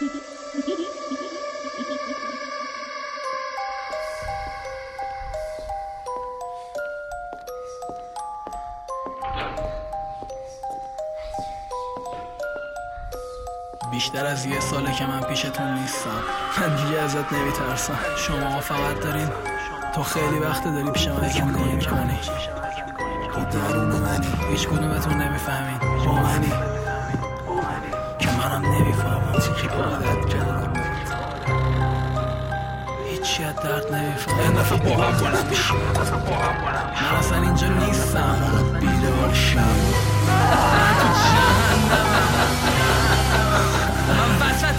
بیشتر از یه ساله که من پیشتون نیستم. من دیگه ازت نمیترسم. شما فقط دارین تو خیلی وقت داری پیش من زندگی میکنی. تو درون منی، هیچ کدومتون نمیفهمین. با منی که منم نمیفهمم. عادت کردم هیچی از درد نمیفهمم. این دفعه با هم بلند میشیم. من اصلا اینجا نیستم. بیدار شم. من تو جهنمم. من وسط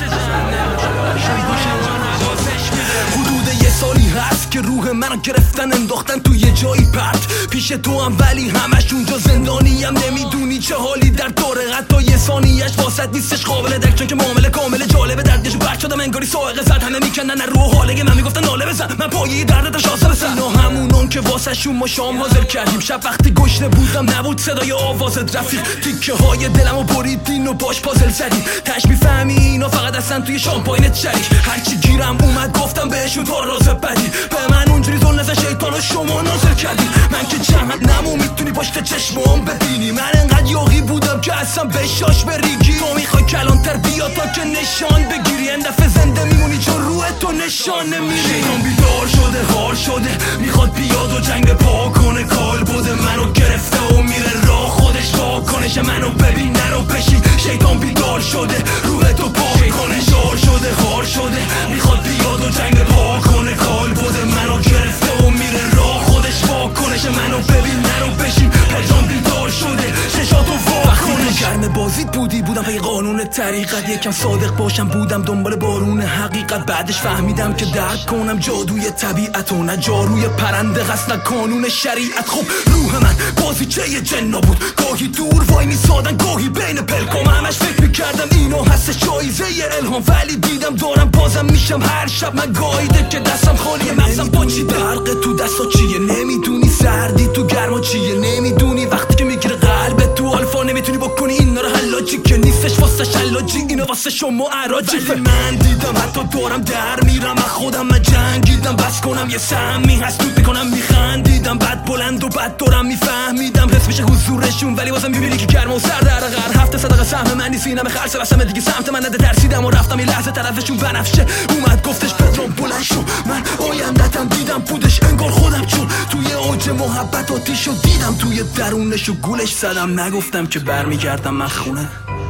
جهنم. شویدوشم جا نوازش میده. حدود یه سالی هست که روح منو گرفتن انداختن تو یه جایی پرت. پیش تو هم ولی همش اونجا زندانی هم. نمیدونی چه حالی در طوره. حتی یه ثانیه‌اش واسط نیستش قابل درک. چون که معامله کامل جالب دردشو برد شدم انگاری سائق زد. همه میکنن رو حاله من میگفتن ناله بزن. من پایه درد شاسه بزن. اینا همونان که واسه شون ما شام حاضر کردیم. شب وقتی گشنه بودم نبود صدای آوازت رفیق. تیکه های دلمو بریدین و باش پازل زدی. تش میفهمی اینا فقط اصلا توی شامپاینت شریک. هرچی گیرم اومد گفتم بهشون تو راز بدی. به من اونجوری زل نزن شیطان و شما نازل کردی. من که جهنمو میتونی پشت چشمام ببینی. من انقدر یاغی بودم که اصلا بشاش بریگی. تو میخوای کلانتر بیا تا که نشان بگیری. این دفعه زنده میمونی چون روح تو نشان نمیری. شیطان بیدار شده خار شده. میخواد بیاد و جنگ پا کنه. کال بوده منو گرفته و میره راه خودش وا کنش. منو ببین نرو بشی. شیطان بیدار شده روح تو پا کنه. شار شده خار شده. میخواد بیاد و جنگ پا کنه. کال بوده منو گرفته و میره راه خودش وا کنش. منو ببین نرو بشی. پدرام بیدار شده ششاتو وا کنش. گرم بازیت بودم پی قانون طریقت. یکم صادق باشم بودم دنبال بارون حقیقت. بعدش فهمیدم که درک کنم جادوی طبیعت و نه جاروی پرنده هست نه کانون شریعت. خب روح من بازیچه یه جنا بود. گاهی دور وای میسادن گاهی بین پلکام. همش فکر میکردم اینو هست جایزه یه الهام. ولی دیدم دارم بازم میشم هر شب من گایده که دستم خالیه. مغزم با چی برق تو دستا چیه. نمیدونی سردی تو گرما چیه. نمیدونی وقتی که میگیره قلبت تو آلفا نمیتونی بکنی اینا رو حلاجی. که نیستش واسه شلاجی اینا واسه شما عراجی. من دیدم حتی دارم در میرم از خودم. من جنگیدم بس کنم یه سمی هست تو بکنم. میخندیدم بعد بلند و بعد دارم میفهمیدم حس میشه حضورشون. ولی واسه میبینی که گرم و سر در غر. هفته صدقه سهم من نیست اینم خرس رسم دیگه سمت من نده. ترسیدم و رفتم یه لحظه طرفشون بنفشه اومد گفتش پدرام بلند شو. من آیندتم دیدم بودش انگار خودم. چون توی اوج محبت آتیشو دیدم توی درونشو گولش زدم. نگفتم که برمیگردم من خونه.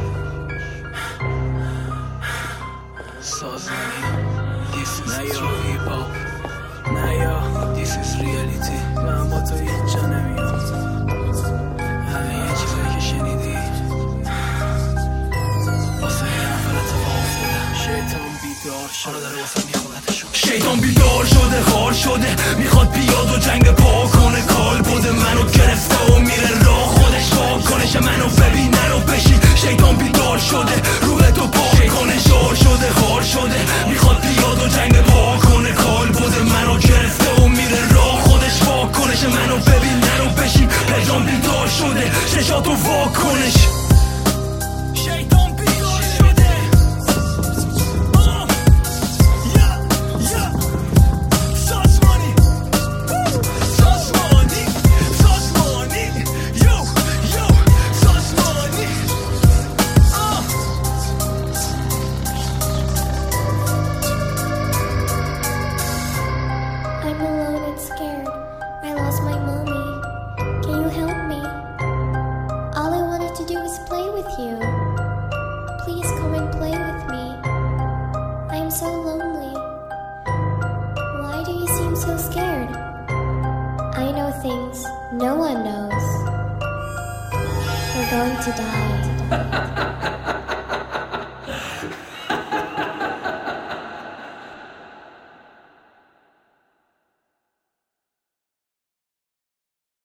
نه یا هیپ هاپ نه یا this is reality. من با تو اینجا نمیام. همه یه چیزایی که شنیدی واسه یه نفر اتفاق افتاده. شیطان بیدار شده داره واسه میخونتشون. شیطان بیدار شده خار شده. میخواد بیاد و جنگ پا کنه. کال بوده منو گرفته و میره راه خودش وا کنش. منو ببین نرو بشی. شیطان بیدار شده روح تو پا کنه. شار شده خار شده. میخواد بیاد و جنگ پا کنه. کال بوده منو گرفته و میره راه خودش وا کنش. منو ببین نرو بشی. پدرام بیدار شده ششاتو وا کنش. Please come and play with me. I'm so lonely. Why do you seem so scared? I know things no one knows. We're going to die.